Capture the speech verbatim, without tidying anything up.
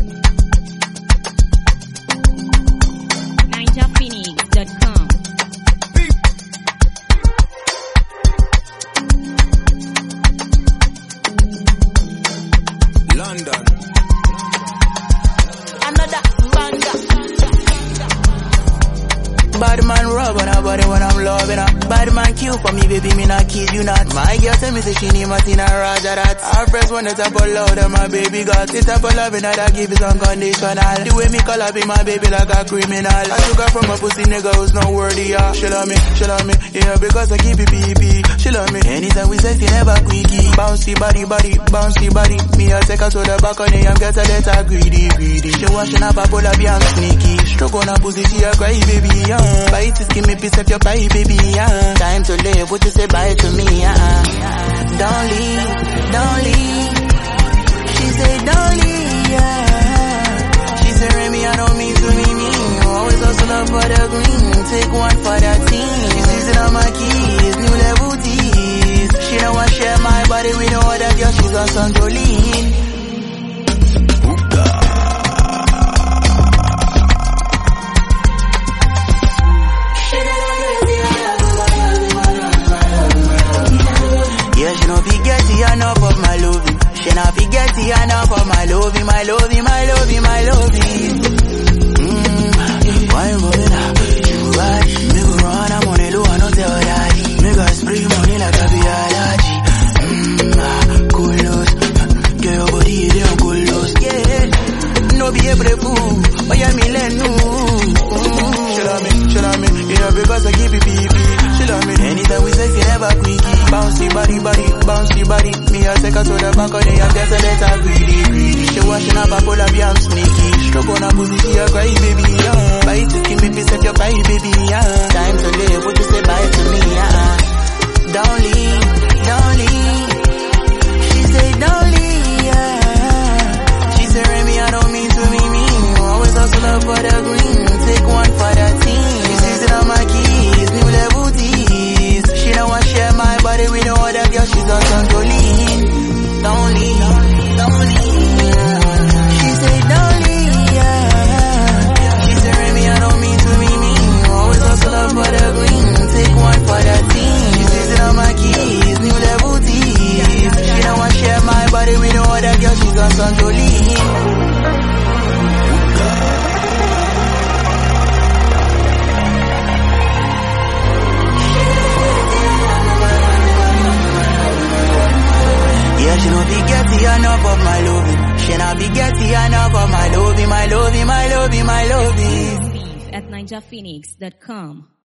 ninja phoenix dot com. London. Another banger. Bad man rub on her body when I'm loving her. Bad man kill for me, baby, me not kid you not. My girl tell me say she need Martina Raja that. Our friends want the type of love that my baby got. The type of loving that I give is unconditional. The way me call her be my baby like a criminal. I took her from a pussy nigga who's not worthy, yeah. She love me, she love me, yeah, because I keep it P P. She love me, anytime we sex, she never quickie. Bouncy body, body, bouncy body. Me I take her to the balcony and get her let her greedy, greedy. She washing up her pull up, yeah, I'm sneaky. Stroke on her pussy, she a cry, baby, yeah. Bite to skin me, piece of your pie, baby, yeah. Time to live, would you say bye to me, yeah. Don't leave, don't leave. She say don't leave, yeah. She say Remy, I don't mean to be mean. Always hustle up for the green, take one for the team. She season on my keys, new level D's. She don't want share my body with no other girl, she's on some Jolene. Yeah, she no forget the enough of my loving. She no forget the enough of my loving, my loving, my loving, my loving. Mmm, why woman? You right? Me go run, I'm on the low, I no tell daddy. Me go spray money like a biology. Mmm, cool loss. Get your body, they don't cool loss. Yeah, no be able to fool, but yeah, me let no. She love me, she love me, yeah, because I keep it P P. She love me, anytime we sex, she never quickie. Bouncy body, body, bouncy body. Me I take her to the balcony and get her let her greedy, greedy. She washing up her pull up, yeah, I'm sneaky. Stroke on her pussy, she a cry, baby, yeah. Bite to skin me, piece of your pie, baby, yeah. Time to live, would you say bye to me, yeah. Don't leave, don't leave. She say don't leave, yeah. She say Remy, I don't mean to be mean. Always hustle up for the green, take one for the team. She season on my keys, new level D's. She don't want share my body with no other girl, she's on some Jolene. Don't leave, don't leave, yeah. She say don't leave, yeah. She say Remy, I don't mean to be mean. Always hustle up for the green, take one for the team. She season on my keys, new level D's. She don't want share my body with no other girl, she's on some Jolene. Yeah, she no be getty enough of my loving. She no be getty enough of my loving, my loving, my loving, my loving. At ninja phoenix dot com.